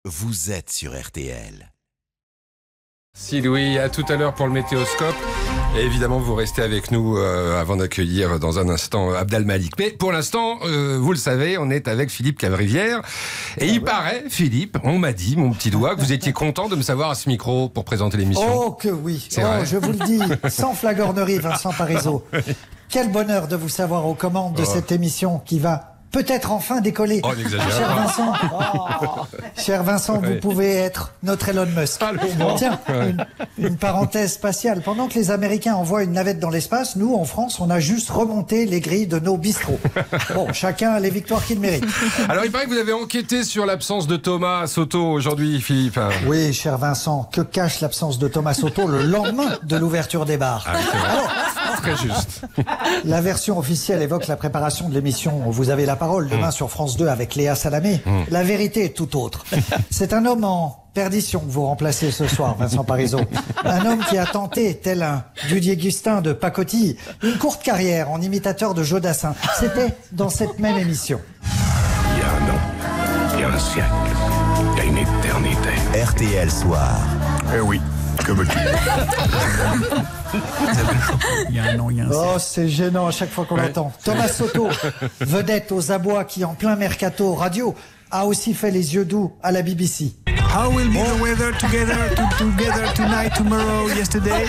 vous êtes sur RTL. Si Louis, à tout à l'heure pour le météoscope. Et évidemment, vous restez avec nous avant d'accueillir dans un instant Abdel Malik. Mais pour l'instant, vous le savez, on est avec Philippe Cavrivière. Et il paraît, Philippe, on m'a dit, mon petit doigt, que vous étiez content de me savoir à ce micro pour présenter l'émission. Oh que oui, Je vous le dis, sans flagornerie, Vincent Parisot. Quel bonheur de vous savoir aux commandes de cette émission qui va peut-être enfin décoller. Oh, n'exagérez Cher pas. Vincent, cher Vincent, vous pouvez être notre Elon Musk. Tiens, une parenthèse spatiale. Pendant que les Américains envoient une navette dans l'espace, nous, en France, on a juste remonté les grilles de nos bistrots. Bon, chacun a les victoires qu'il mérite. Alors, il paraît que vous avez enquêté sur l'absence de Thomas Soto aujourd'hui, Philippe. Oui, cher Vincent, que cache l'absence de Thomas Soto le lendemain de l'ouverture des bars? Alors, Très juste. la version officielle évoque la préparation de l'émission. Vous avez la parole demain sur France 2 avec Léa Salamé. La vérité est tout autre. C'est un homme en perdition que vous remplacez ce soir, Vincent Parisot. Un homme qui a tenté, tel un Didier Gustin de pacotille, une courte carrière en imitateur de Jodassin. C'était dans cette même émission. Il y a un an, il y a un siècle, il y a une éternité. RTL Soir. Eh oui, que veux-tu? Il y a un an, il y a un Oh, c'est gênant à chaque fois qu'on l'entend. Thomas Soto, vedette aux abois qui, en plein mercato radio, a aussi fait les yeux doux à la BBC. How will be the weather together tonight, tomorrow, yesterday?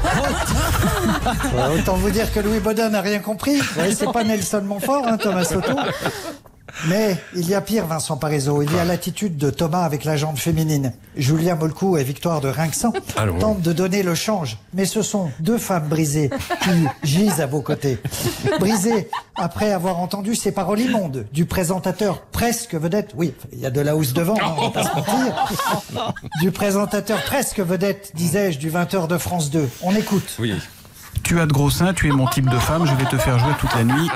Autant vous dire que Louis Baudin n'a rien compris. Ouais, c'est pas Nelson Montfort, hein, Thomas Soto. Mais il y a pire, Vincent Parisot. Il y a l'attitude de Thomas avec la jambe féminine. Julia Molcou et Victoire de Rinxan tentent de donner le change. Mais ce sont deux femmes brisées qui gisent à vos côtés. Brisées après avoir entendu ces paroles immondes du présentateur presque vedette. Oui, il y a de la housse devant, hein, on va pas se mentir. Du présentateur presque vedette, disais-je, du 20h de France 2. On écoute. Oui. Tu as de gros seins, tu es mon type de femme, je vais te faire jouer toute la nuit.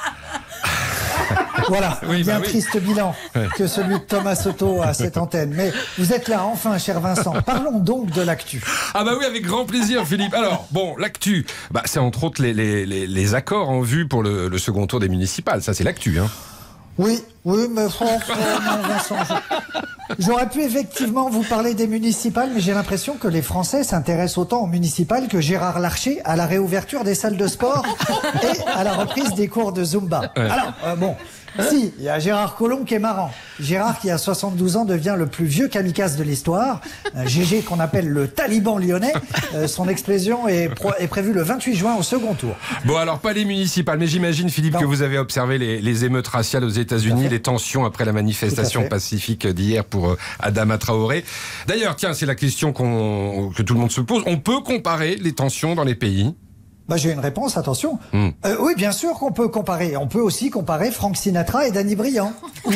Voilà, Oui, bien bah oui. triste bilan que celui de Thomas Soto à cette antenne. Mais vous êtes là, enfin, cher Vincent. Parlons donc de l'actu. Ah bah oui, avec grand plaisir, Philippe. Alors, bon, l'actu, c'est entre autres les accords en vue pour le second tour des municipales. Ça, c'est l'actu, hein. Oui, mais franchement, non, Vincent, j'aurais pu effectivement vous parler des municipales, mais j'ai l'impression que les Français s'intéressent autant aux municipales que Gérard Larcher à la réouverture des salles de sport et à la reprise des cours de Zumba. Alors, bon... Si, il y a Gérard Collomb qui est marrant. Gérard qui a 72 ans devient le plus vieux kamikaze de l'histoire. GG qu'on appelle le taliban lyonnais. Son explosion est prévue le 28 juin au second tour. Bon, alors pas les municipales, mais j'imagine, Philippe, que vous avez observé les émeutes raciales aux États-Unis, les tensions après la manifestation pacifique d'hier pour Adama Traoré. D'ailleurs, tiens, c'est la question que tout le monde se pose. On peut comparer les tensions dans les pays ? J'ai une réponse, attention. Oui, bien sûr qu'on peut comparer. On peut aussi comparer Frank Sinatra et Danny Briand. Ou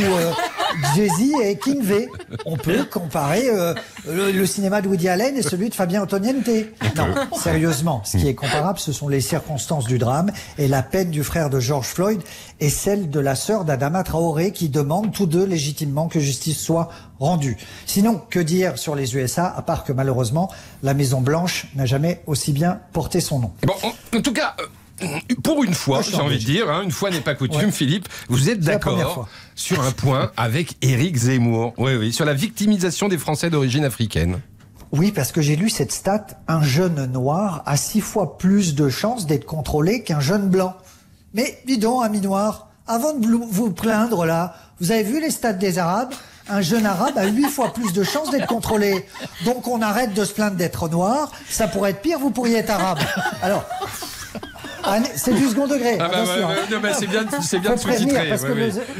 Jay-Z et King V. On peut comparer le cinéma de Woody Allen et celui de Fabien Antoniente. Non, sérieusement, ce qui est comparable, ce sont les circonstances du drame et la peine du frère de George Floyd et celle de la sœur d'Adama Traoré qui demandent tous deux légitimement que justice soit rendue. Sinon, que dire sur les USA, à part que malheureusement, la Maison-Blanche n'a jamais aussi bien porté son nom. Bon, en tout cas, pour une fois, j'ai envie de dire, une fois n'est pas coutume, Philippe, vous êtes d'accord sur un point avec Éric Zemmour. Oui, sur la victimisation des Français d'origine africaine. Oui, parce que j'ai lu cette stat, un jeune noir a 6 fois plus de chances d'être contrôlé qu'un jeune blanc. Mais dis donc, ami noir, avant de vous plaindre là, vous avez vu les stats des Arabes ? Un jeune arabe a 8 fois plus de chances d'être contrôlé. Donc on arrête de se plaindre d'être noir, ça pourrait être pire, vous pourriez être arabe. Alors, c'est du second degré. C'est bien de sous-titrer. Parce que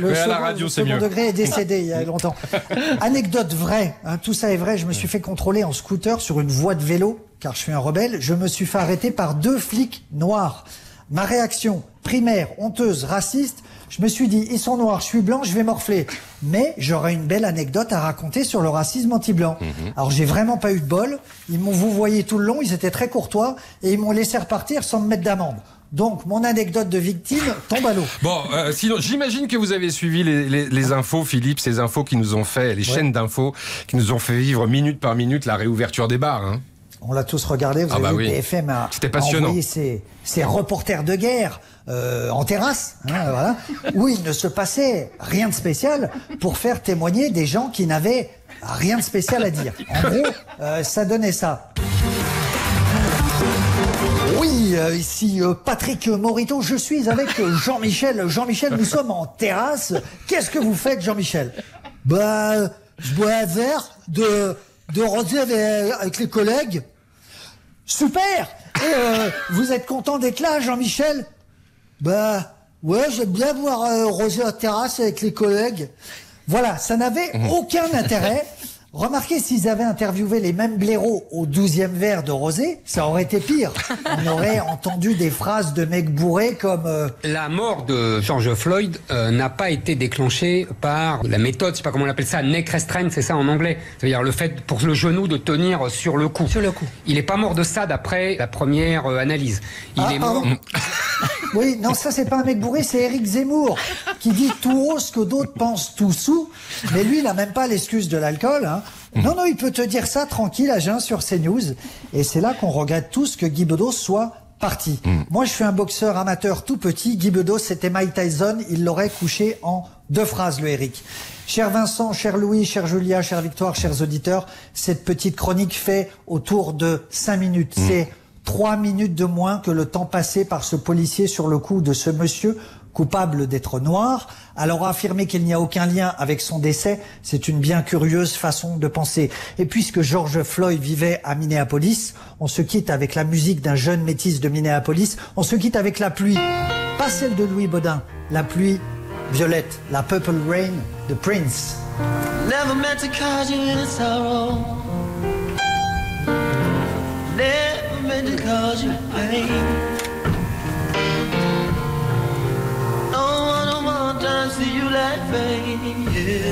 le second degré est décédé il y a longtemps. Anecdote vraie, tout ça est vrai, je me suis fait contrôler en scooter sur une voie de vélo, car je suis un rebelle, je me suis fait arrêter par 2 flics noirs. Ma réaction primaire, honteuse, raciste, je me suis dit, ils sont noirs, je suis blanc, je vais morfler. Mais j'aurais une belle anecdote à raconter sur le racisme anti-blanc. Alors j'ai vraiment pas eu de bol, ils m'ont vouvoyé tout le long, ils étaient très courtois, et ils m'ont laissé repartir sans me mettre d'amende. Donc mon anecdote de victime tombe à l'eau. Bon, sinon j'imagine que vous avez suivi les infos, Philippe, ces infos qui nous ont fait, les chaînes d'infos, qui nous ont fait vivre minute par minute la réouverture des bars, hein. On l'a tous regardé, vous avez vu, BFM a C'était passionnant. Envoyé ses reporters de guerre en terrasse, hein, voilà, où il ne se passait rien de spécial pour faire témoigner des gens qui n'avaient rien de spécial à dire. En gros, ça donnait ça. Oui, ici Patrick Morito, je suis avec Jean-Michel. Jean-Michel, nous sommes en terrasse. Qu'est-ce que vous faites, Jean-Michel? Bah, je bois un verre de rosé avec les collègues. Super! Et vous êtes content d'être là, Jean-Michel? Bah, ouais, j'aime bien boire rosé en terrasse avec les collègues. Voilà, ça n'avait aucun intérêt. Remarquez, s'ils avaient interviewé les mêmes blaireaux au 12e verre de rosé, ça aurait été pire. On aurait entendu des phrases de mecs bourrés comme... La mort de George Floyd n'a pas été déclenchée par la méthode, je sais pas comment on appelle ça, neck restraint, c'est ça en anglais. C'est-à-dire le fait pour le genou de tenir sur le cou. Sur le cou. Il n'est pas mort de ça d'après la première analyse. Il est mort... Oui, non, ça c'est pas un mec bourré, c'est Éric Zemmour qui dit tout haut ce que d'autres pensent tout sous, mais lui il n'a même pas l'excuse de l'alcool. Hein. Non, il peut te dire ça tranquille à jeun sur CNews, et c'est là qu'on regrette tous que Guy Bedos soit parti. Moi je suis un boxeur amateur tout petit, Guy Bedos c'était Mike Tyson, il l'aurait couché en 2 phrases le Éric. Cher Vincent, cher Louis, cher Julia, chère Victoire, chers auditeurs, cette petite chronique fait autour de 5 minutes. C'est 3 minutes de moins que le temps passé par ce policier sur le cou de ce monsieur coupable d'être noir. Alors affirmer qu'il n'y a aucun lien avec son décès, c'est une bien curieuse façon de penser. Et puisque George Floyd vivait à Minneapolis, on se quitte avec la musique d'un jeune métis de Minneapolis, on se quitte avec la pluie, pas celle de Louis Baudin, la pluie violette, la Purple Rain de Prince. Never meant to cause you any sorrow. Never meant to cause you pain. Don't wanna see you like pain, yeah.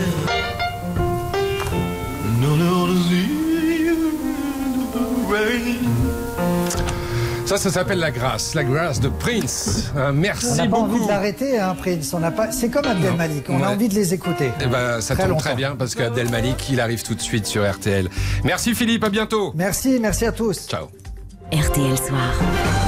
No, to see you in the rain. Ça s'appelle la grâce de Prince. Merci beaucoup. On n'a pas envie de l'arrêter, hein, Prince. On n'a pas. C'est comme Abdel Malik. On a envie de les écouter. Eh ben, ça tombe très bien parce qu'Abdel Malik, il arrive tout de suite sur RTL. Merci Philippe, à bientôt. Merci à tous. Ciao. RTL Soir.